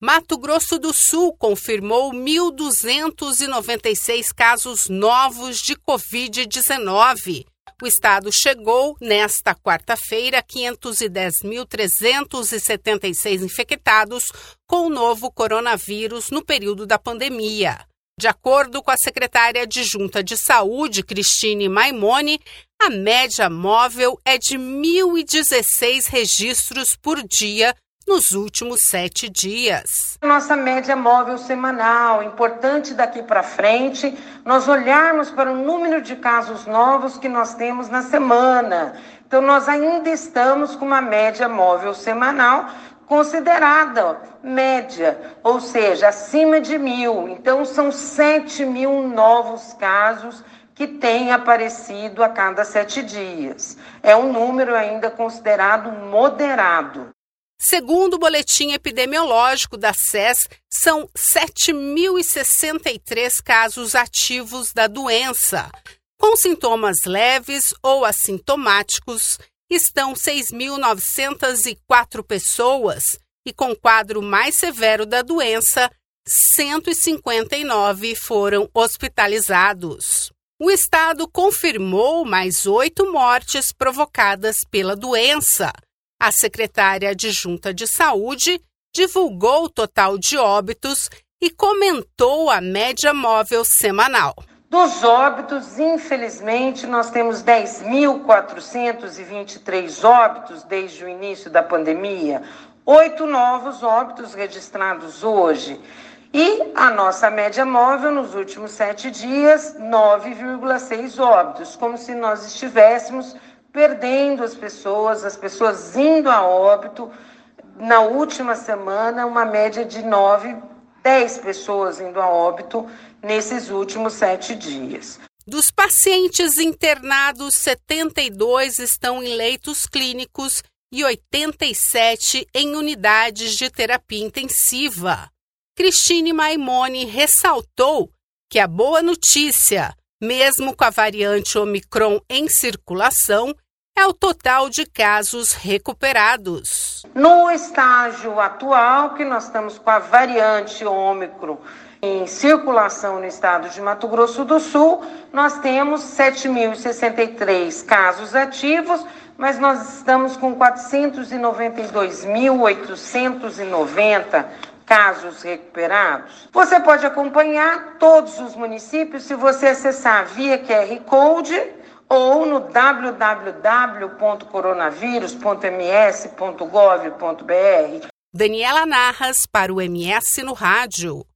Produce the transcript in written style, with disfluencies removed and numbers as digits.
Mato Grosso do Sul confirmou 1.296 casos novos de Covid-19. O estado chegou, nesta quarta-feira, a 510.376 infectados com o novo coronavírus no período da pandemia. De acordo com a secretária adjunta de Saúde, Cristine Maimone, a média móvel é de 1.016 registros por dia nos últimos 7 dias. Nossa média móvel semanal, importante daqui para frente, nós olharmos para o número de casos novos que nós temos na semana. Então, nós ainda estamos com uma média móvel semanal considerada média, ou seja, acima de 1.000. Então, são 7.000 novos casos que têm aparecido a cada 7 dias. É um número ainda considerado moderado. Segundo o boletim epidemiológico da SES, são 7.063 casos ativos da doença. Com sintomas leves ou assintomáticos, estão 6.904 pessoas e com quadro mais severo da doença, 159 foram hospitalizados. O estado confirmou mais 8 mortes provocadas pela doença. A secretária adjunta de Saúde divulgou o total de óbitos e comentou a média móvel semanal. Dos óbitos, infelizmente, nós temos 10.423 óbitos desde o início da pandemia, 8 novos óbitos registrados hoje. E a nossa média móvel nos últimos 7 dias, 9,6 óbitos, como se nós estivéssemos perdendo as pessoas indo a óbito. Na última semana, uma média de 10 pessoas indo a óbito nesses últimos 7 dias. Dos pacientes internados, 72 estão em leitos clínicos e 87 em unidades de terapia intensiva. Cristine Maimone ressaltou que a boa notícia, mesmo com a variante Omicron em circulação, é o total de casos recuperados. No estágio atual, que nós estamos com a variante Omicron em circulação no estado de Mato Grosso do Sul, nós temos 7.063 casos ativos, mas nós estamos com 492.890 casos recuperados. Você pode acompanhar todos os municípios se você acessar via QR Code ou no www.coronavírus.ms.gov.br. Daniela Narras para o MS no Rádio.